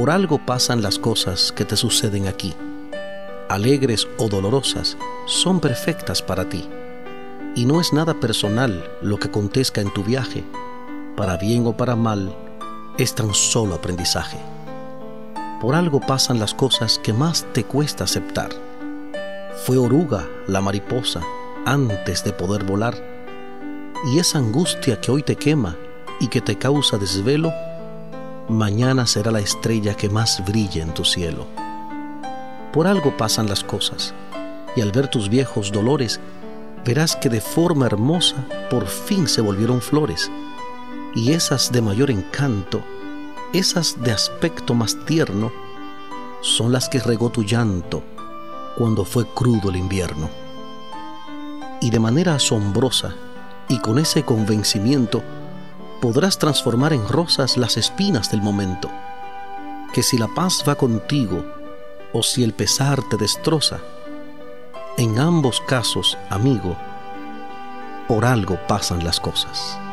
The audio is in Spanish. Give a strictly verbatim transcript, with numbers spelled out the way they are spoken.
Por algo pasan las cosas que te suceden aquí. Alegres o dolorosas, son perfectas para ti. Y no es nada personal lo que acontezca en tu viaje. Para bien o para mal, es tan solo aprendizaje. Por algo pasan las cosas que más te cuesta aceptar. Fue oruga la mariposa antes de poder volar. Y esa angustia que hoy te quema y que te causa desvelo, mañana será la estrella que más brille en tu cielo. Por algo pasan las cosas, y al ver tus viejos dolores, verás que de forma hermosa por fin se volvieron flores, y esas de mayor encanto, esas de aspecto más tierno, son las que regó tu llanto cuando fue crudo el invierno. Y de manera asombrosa, y con ese convencimiento, podrás transformar en rosas las espinas del momento, que si la paz va contigo, o si el pesar te destroza, en ambos casos, amigo, por algo pasan las cosas.